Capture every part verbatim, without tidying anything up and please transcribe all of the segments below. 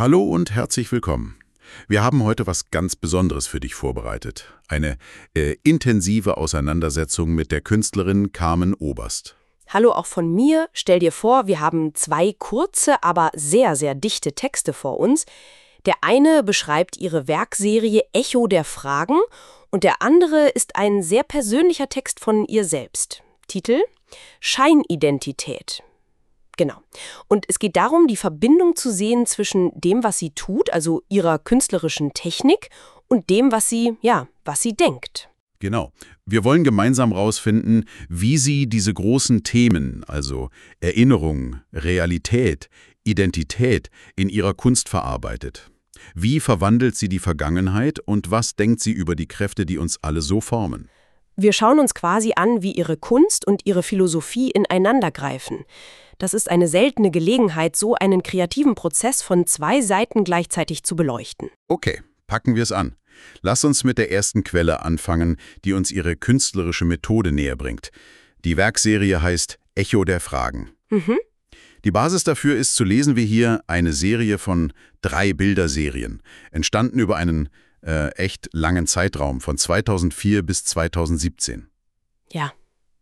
Hallo und herzlich willkommen. Wir haben heute was ganz Besonderes für dich vorbereitet. Eine äh, intensive Auseinandersetzung mit der Künstlerin Carmen Oberst. Hallo auch von mir. Stell dir vor, wir haben zwei kurze, aber sehr, sehr dichte Texte vor uns. Der eine beschreibt ihre Werkserie Echo der Fragen und der andere ist ein sehr persönlicher Text von ihr selbst. Titel: Scheinidentität. Genau. Und es geht darum, die Verbindung zu sehen zwischen dem, was sie tut, also ihrer künstlerischen Technik, und dem, was sie, ja, was sie denkt. Genau. Wir wollen gemeinsam herausfinden, wie sie diese großen Themen, also Erinnerung, Realität, Identität, in ihrer Kunst verarbeitet. Wie verwandelt sie die Vergangenheit und was denkt sie über die Kräfte, die uns alle so formen? Wir schauen uns quasi an, wie ihre Kunst und ihre Philosophie ineinandergreifen. Das ist eine seltene Gelegenheit, so einen kreativen Prozess von zwei Seiten gleichzeitig zu beleuchten. Okay, packen wir es an. Lass uns mit der ersten Quelle anfangen, die uns ihre künstlerische Methode näher bringt. Die Werkserie heißt Echo der Fragen. Mhm. Die Basis dafür ist, so lesen wir hier, eine Serie von drei Bilderserien, entstanden über einen äh, echt langen Zeitraum von zweitausendvier bis zweitausendsiebzehn. Ja.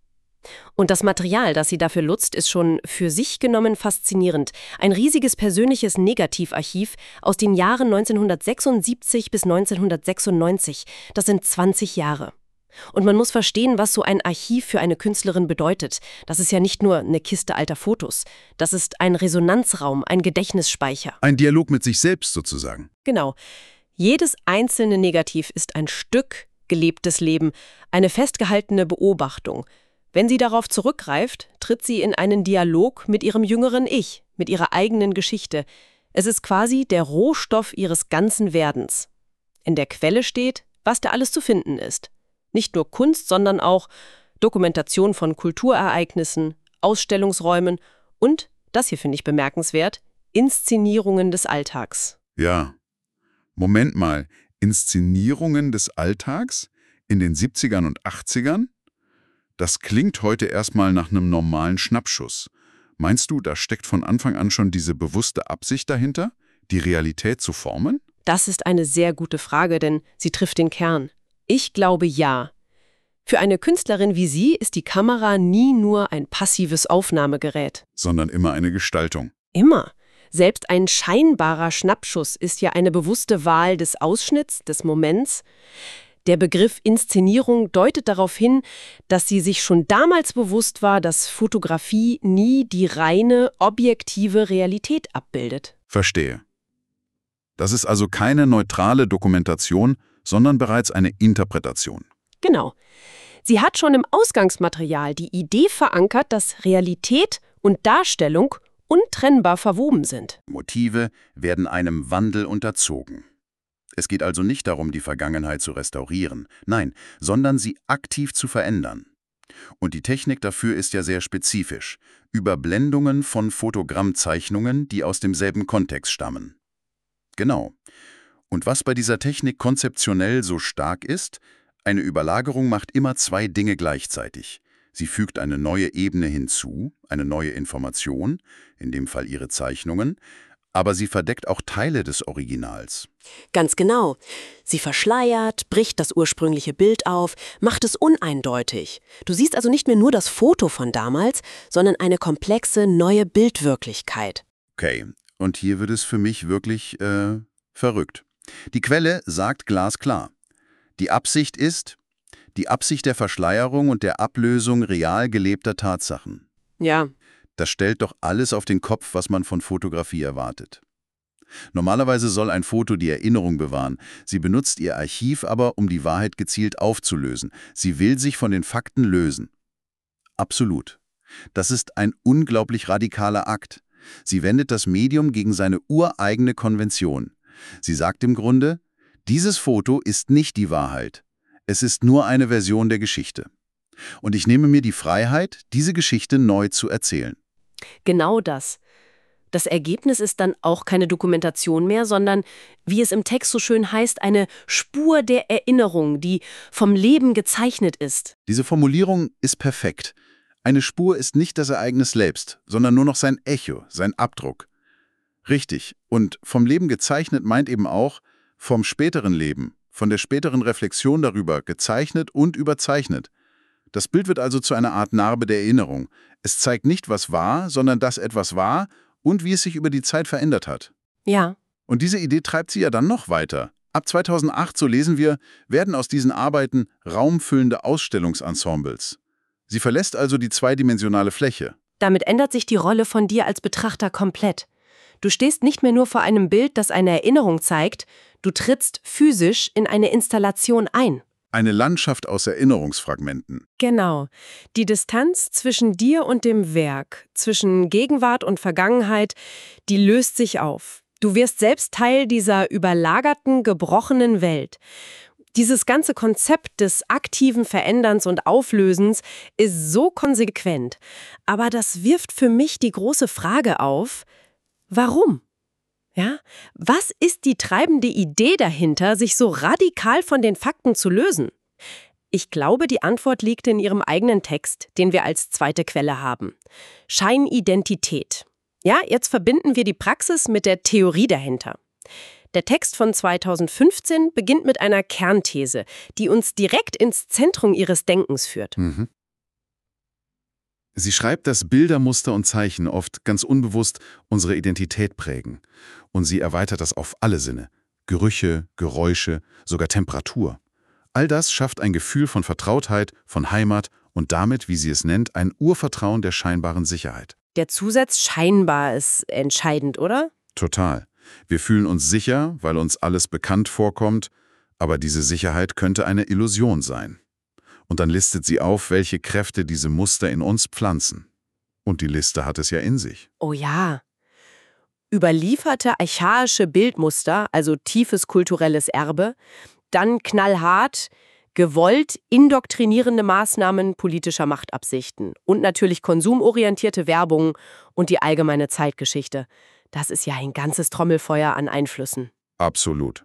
Und das Material, das sie dafür nutzt, ist schon für sich genommen faszinierend. Ein riesiges persönliches Negativarchiv aus den Jahren neunzehnhundertsechsundsiebzig bis neunzehnhundertsechsundneunzig. Das sind zwanzig Jahre. Und man muss verstehen, was so ein Archiv für eine Künstlerin bedeutet. Das ist ja nicht nur eine Kiste alter Fotos. Das ist ein Resonanzraum, ein Gedächtnisspeicher. Ein Dialog mit sich selbst sozusagen. Genau. Jedes einzelne Negativ ist ein Stück gelebtes Leben, eine festgehaltene Beobachtung. Wenn sie darauf zurückgreift, tritt sie in einen Dialog mit ihrem jüngeren Ich, mit ihrer eigenen Geschichte. Es ist quasi der Rohstoff ihres ganzen Werdens. In der Quelle steht, was da alles zu finden ist. Nicht nur Kunst, sondern auch Dokumentation von Kulturereignissen, Ausstellungsräumen und, das hier finde ich bemerkenswert, Inszenierungen des Alltags. Ja. Moment mal, Inszenierungen des Alltags in den siebzigern und achtzigern? Das klingt heute erstmal nach einem normalen Schnappschuss. Meinst du, da steckt von Anfang an schon diese bewusste Absicht dahinter, die Realität zu formen? Das ist eine sehr gute Frage, denn sie trifft den Kern. Ich glaube ja. Für eine Künstlerin wie sie ist die Kamera nie nur ein passives Aufnahmegerät. Sondern immer eine Gestaltung. Immer. Selbst ein scheinbarer Schnappschuss ist ja eine bewusste Wahl des Ausschnitts, des Moments. Der Begriff Inszenierung deutet darauf hin, dass sie sich schon damals bewusst war, dass Fotografie nie die reine, objektive Realität abbildet. Verstehe. Das ist also keine neutrale Dokumentation, sondern bereits eine Interpretation. Genau. Sie hat schon im Ausgangsmaterial die Idee verankert, dass Realität und Darstellung untrennbar verwoben sind. Motive werden einem Wandel unterzogen. Es geht also nicht darum, die Vergangenheit zu restaurieren, nein, sondern sie aktiv zu verändern. Und die Technik dafür ist ja sehr spezifisch. Überblendungen von Fotogrammzeichnungen, die aus demselben Kontext stammen. Genau. Und was bei dieser Technik konzeptionell so stark ist, eine Überlagerung macht immer zwei Dinge gleichzeitig. Sie fügt eine neue Ebene hinzu, eine neue Information, in dem Fall ihre Zeichnungen, aber sie verdeckt auch Teile des Originals. Ganz genau. Sie verschleiert, bricht das ursprüngliche Bild auf, macht es uneindeutig. Du siehst also nicht mehr nur das Foto von damals, sondern eine komplexe neue Bildwirklichkeit. Okay, und hier wird es für mich wirklich äh, verrückt. Die Quelle sagt glasklar. Die Absicht ist die Absicht der Verschleierung und der Ablösung real gelebter Tatsachen. Ja. Das stellt doch alles auf den Kopf, was man von Fotografie erwartet. Normalerweise soll ein Foto die Erinnerung bewahren. Sie benutzt ihr Archiv aber, um die Wahrheit gezielt aufzulösen. Sie will sich von den Fakten lösen. Absolut. Das ist ein unglaublich radikaler Akt. Sie wendet das Medium gegen seine ureigene Konvention. Sie sagt im Grunde, dieses Foto ist nicht die Wahrheit. Es ist nur eine Version der Geschichte. Und ich nehme mir die Freiheit, diese Geschichte neu zu erzählen. Genau das. Das Ergebnis ist dann auch keine Dokumentation mehr, sondern, wie es im Text so schön heißt, eine Spur der Erinnerung, die vom Leben gezeichnet ist. Diese Formulierung ist perfekt. Eine Spur ist nicht das Ereignis selbst, sondern nur noch sein Echo, sein Abdruck. Richtig. Und vom Leben gezeichnet meint eben auch vom späteren Leben, von der späteren Reflexion darüber, gezeichnet und überzeichnet. Das Bild wird also zu einer Art Narbe der Erinnerung. Es zeigt nicht, was war, sondern dass etwas war und wie es sich über die Zeit verändert hat. Ja. Und diese Idee treibt sie ja dann noch weiter. Ab zweitausendacht, so lesen wir, werden aus diesen Arbeiten raumfüllende Ausstellungsensembles. Sie verlässt also die zweidimensionale Fläche. Damit ändert sich die Rolle von dir als Betrachter komplett. Du stehst nicht mehr nur vor einem Bild, das eine Erinnerung zeigt, du trittst physisch in eine Installation ein. Eine Landschaft aus Erinnerungsfragmenten. Genau. Die Distanz zwischen dir und dem Werk, zwischen Gegenwart und Vergangenheit, die löst sich auf. Du wirst selbst Teil dieser überlagerten, gebrochenen Welt. Dieses ganze Konzept des aktiven Veränderns und Auflösens ist so konsequent. Aber das wirft für mich die große Frage auf, warum? Ja? Was ist die treibende Idee dahinter, sich so radikal von den Fakten zu lösen? Ich glaube, die Antwort liegt in Ihrem eigenen Text, den wir als zweite Quelle haben. Scheinidentität. Ja, jetzt verbinden wir die Praxis mit der Theorie dahinter. Der Text von zweitausendfünfzehn beginnt mit einer Kernthese, die uns direkt ins Zentrum Ihres Denkens führt. Mhm. Sie schreibt, dass Bilder, Muster und Zeichen oft ganz unbewusst unsere Identität prägen. Und sie erweitert das auf alle Sinne. Gerüche, Geräusche, sogar Temperatur. All das schafft ein Gefühl von Vertrautheit, von Heimat und damit, wie sie es nennt, ein Urvertrauen der scheinbaren Sicherheit. Der Zusatz scheinbar ist entscheidend, oder? Total. Wir fühlen uns sicher, weil uns alles bekannt vorkommt, aber diese Sicherheit könnte eine Illusion sein. Und dann listet sie auf, welche Kräfte diese Muster in uns pflanzen. Und die Liste hat es ja in sich. Oh ja. Überlieferte archaische Bildmuster, also tiefes kulturelles Erbe, dann knallhart, gewollt indoktrinierende Maßnahmen politischer Machtabsichten und natürlich konsumorientierte Werbung und die allgemeine Zeitgeschichte. Das ist ja ein ganzes Trommelfeuer an Einflüssen. Absolut.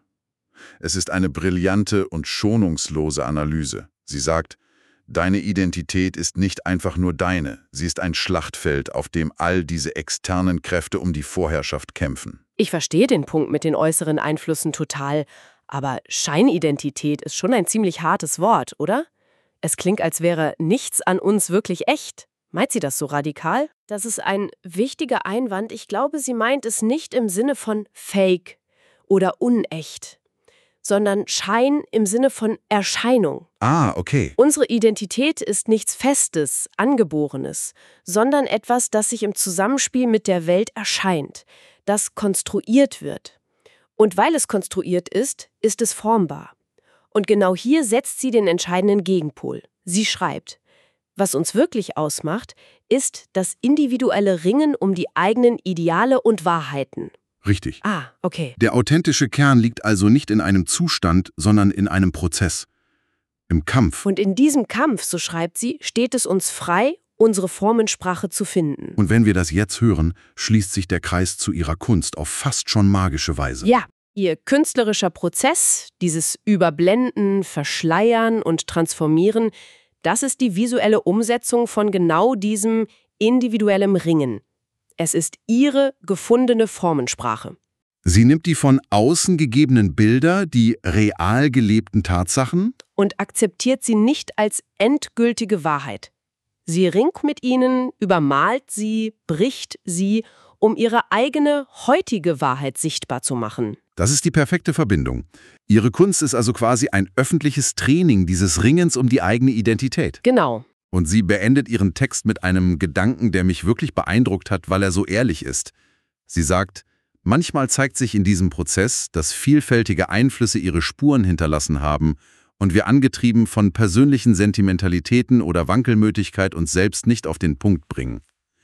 Es ist eine brillante und schonungslose Analyse. Sie sagt, deine Identität ist nicht einfach nur deine, sie ist ein Schlachtfeld, auf dem all diese externen Kräfte um die Vorherrschaft kämpfen. Ich verstehe den Punkt mit den äußeren Einflüssen total, aber Scheinidentität ist schon ein ziemlich hartes Wort, oder? Es klingt, als wäre nichts an uns wirklich echt. Meint sie das so radikal? Das ist ein wichtiger Einwand. Ich glaube, sie meint es nicht im Sinne von fake oder unecht, sondern Schein im Sinne von Erscheinung. Ah, okay. Unsere Identität ist nichts Festes, Angeborenes, sondern etwas, das sich im Zusammenspiel mit der Welt erscheint, das konstruiert wird. Und weil es konstruiert ist, ist es formbar. Und genau hier setzt sie den entscheidenden Gegenpol. Sie schreibt, was uns wirklich ausmacht, ist das individuelle Ringen um die eigenen Ideale und Wahrheiten. Richtig. Ah, okay. Der authentische Kern liegt also nicht in einem Zustand, sondern in einem Prozess. Im Kampf. Und in diesem Kampf, so schreibt sie, steht es uns frei, unsere Formensprache zu finden. Und wenn wir das jetzt hören, schließt sich der Kreis zu ihrer Kunst auf fast schon magische Weise. Ja, ihr künstlerischer Prozess, dieses Überblenden, Verschleiern und Transformieren, das ist die visuelle Umsetzung von genau diesem individuellem Ringen. Es ist ihre gefundene Formensprache. Sie nimmt die von außen gegebenen Bilder, die real gelebten Tatsachen, und akzeptiert sie nicht als endgültige Wahrheit. Sie ringt mit ihnen, übermalt sie, bricht sie, um ihre eigene heutige Wahrheit sichtbar zu machen. Das ist die perfekte Verbindung. Ihre Kunst ist also quasi ein öffentliches Training dieses Ringens um die eigene Identität. Genau. Und sie beendet ihren Text mit einem Gedanken, der mich wirklich beeindruckt hat, weil er so ehrlich ist. Sie sagt, manchmal zeigt sich in diesem Prozess, dass vielfältige Einflüsse ihre Spuren hinterlassen haben und wir angetrieben von persönlichen Sentimentalitäten oder Wankelmütigkeit uns selbst nicht auf den Punkt bringen.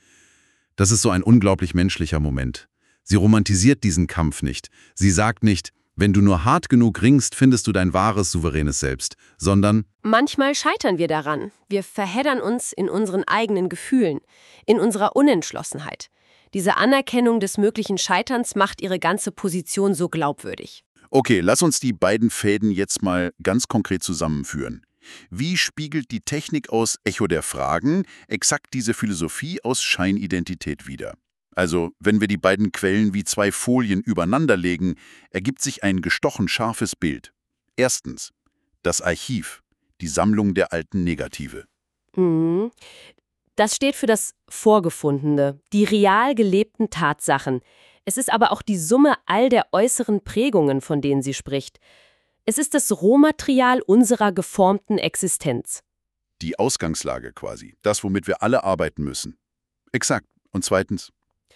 Das ist so ein unglaublich menschlicher Moment. Sie romantisiert diesen Kampf nicht. Sie sagt nicht, wenn du nur hart genug ringst, findest du dein wahres, souveränes Selbst, sondern manchmal scheitern wir daran. Wir verheddern uns in unseren eigenen Gefühlen, in unserer Unentschlossenheit. Diese Anerkennung des möglichen Scheiterns macht ihre ganze Position so glaubwürdig. Okay, lass uns die beiden Fäden jetzt mal ganz konkret zusammenführen. Wie spiegelt die Technik aus Echo der Fragen exakt diese Philosophie aus Scheinidentität wider? Also, wenn wir die beiden Quellen wie zwei Folien übereinanderlegen, ergibt sich ein gestochen scharfes Bild. Erstens, das Archiv, die Sammlung der alten Negative. Mhm. Das steht für das Vorgefundene, die real gelebten Tatsachen. Es ist aber auch die Summe all der äußeren Prägungen, von denen sie spricht. Es ist das Rohmaterial unserer geformten Existenz. Die Ausgangslage quasi, das, womit wir alle arbeiten müssen. Exakt. Und zweitens?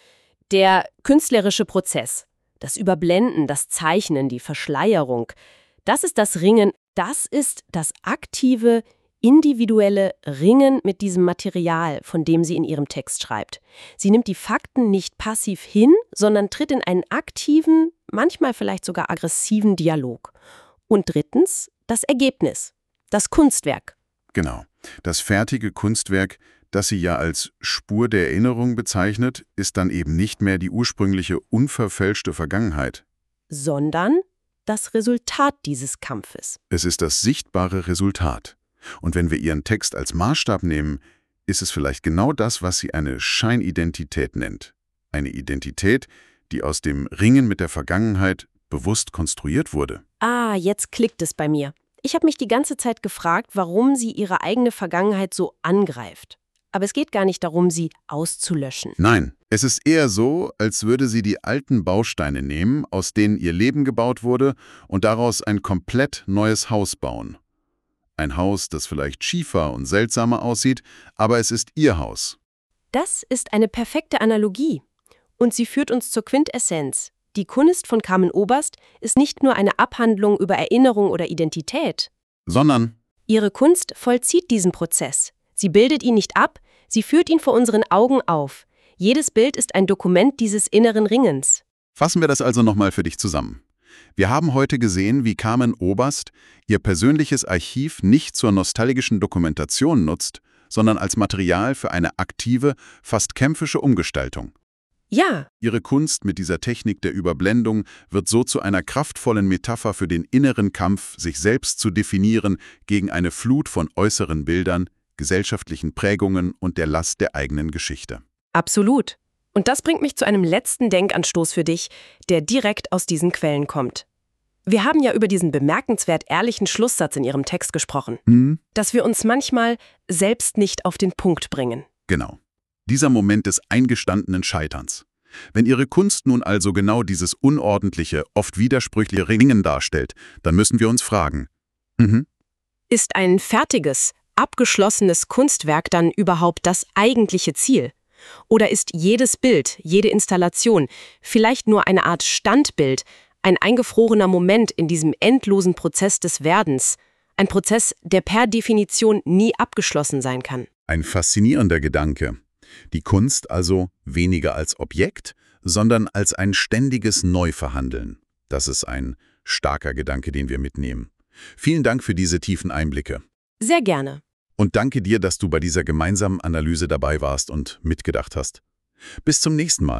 Der künstlerische Prozess, das Überblenden, das Zeichnen, die Verschleierung, das ist das Ringen, das ist das aktive, individuelle Ringen mit diesem Material, von dem sie in ihrem Text schreibt. Sie nimmt die Fakten nicht passiv hin, sondern tritt in einen aktiven, manchmal vielleicht sogar aggressiven Dialog. Und drittens, das Ergebnis, das Kunstwerk. Genau. Das fertige Kunstwerk, das sie ja als Spur der Erinnerung bezeichnet, ist dann eben nicht mehr die ursprüngliche, unverfälschte Vergangenheit. Sondern das Resultat dieses Kampfes. Es ist das sichtbare Resultat. Und wenn wir ihren Text als Maßstab nehmen, ist es vielleicht genau das, was sie eine Scheinidentität nennt. Eine Identität, die aus dem Ringen mit der Vergangenheit bewusst konstruiert wurde. Ah, jetzt klickt es bei mir. Ich habe mich die ganze Zeit gefragt, warum sie ihre eigene Vergangenheit so angreift. Aber es geht gar nicht darum, sie auszulöschen. Nein, es ist eher so, als würde sie die alten Bausteine nehmen, aus denen ihr Leben gebaut wurde, und daraus ein komplett neues Haus bauen. Ein Haus, das vielleicht schiefer und seltsamer aussieht, aber es ist ihr Haus. Das ist eine perfekte Analogie. Und sie führt uns zur Quintessenz. Die Kunst von Carmen Oberst ist nicht nur eine Abhandlung über Erinnerung oder Identität. Sondern Ihre Kunst vollzieht diesen Prozess. Sie bildet ihn nicht ab, sie führt ihn vor unseren Augen auf. Jedes Bild ist ein Dokument dieses inneren Ringens. fassen wir das also nochmal für dich zusammen. Wir haben heute gesehen, wie Carmen Oberst ihr persönliches Archiv nicht zur nostalgischen Dokumentation nutzt, sondern als Material für eine aktive, fast kämpfische Umgestaltung. Ja, Ihre Kunst mit dieser Technik der Überblendung wird so zu einer kraftvollen Metapher für den inneren Kampf, sich selbst zu definieren gegen eine Flut von äußeren Bildern, gesellschaftlichen Prägungen und der Last der eigenen Geschichte. absolut. Und das bringt mich zu einem letzten Denkanstoß für dich, der direkt aus diesen Quellen kommt. Wir haben ja über diesen bemerkenswert ehrlichen Schlusssatz in Ihrem Text gesprochen, Hm? dass wir uns manchmal selbst nicht auf den Punkt bringen. Genau. Dieser Moment des eingestandenen Scheiterns. Wenn Ihre Kunst nun also genau dieses unordentliche, oft widersprüchliche Ringen darstellt, dann müssen wir uns fragen, mhm. Ist ein fertiges, abgeschlossenes Kunstwerk dann überhaupt das eigentliche Ziel? Oder ist jedes Bild, jede Installation vielleicht nur eine Art Standbild, ein eingefrorener Moment in diesem endlosen Prozess des Werdens, ein Prozess, der per Definition nie abgeschlossen sein kann? Ein faszinierender Gedanke. Die Kunst also weniger als Objekt, sondern als ein ständiges Neuverhandeln. Das ist ein starker Gedanke, den wir mitnehmen. Vielen Dank für diese tiefen Einblicke. Sehr gerne. Und danke dir, dass du bei dieser gemeinsamen Analyse dabei warst und mitgedacht hast. Bis zum nächsten Mal.